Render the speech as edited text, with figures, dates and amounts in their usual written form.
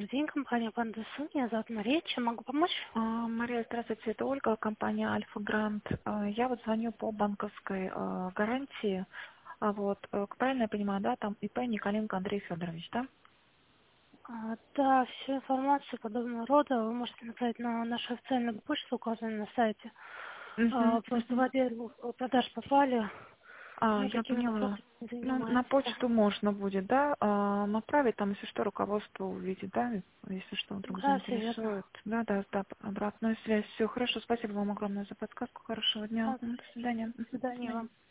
Добрый день, компания «Пандасу». Меня зовут Мария. Чем могу помочь? Мария, здравствуйте, это Ольга, компания Альфа Грант. Я вот звоню по банковской гарантии. Правильно я понимаю, да, там ИП Николенко Андрей Федорович, да? Да, всю информацию подобного рода вы можете направить на нашу официальную почту, указанную на сайте. Угу, Просто в угу. отдел продаж попали. Мы Я такими поняла. вопросами не Ну, на занимаемся. почту можно будет, да, направить, там, если что, руководство увидит, да, если что, вдруг Да, все верно. заинтересует. Да, обратную связь. Все, хорошо, спасибо вам огромное за подсказку, хорошего дня. Да, До свидания. до свидания вам.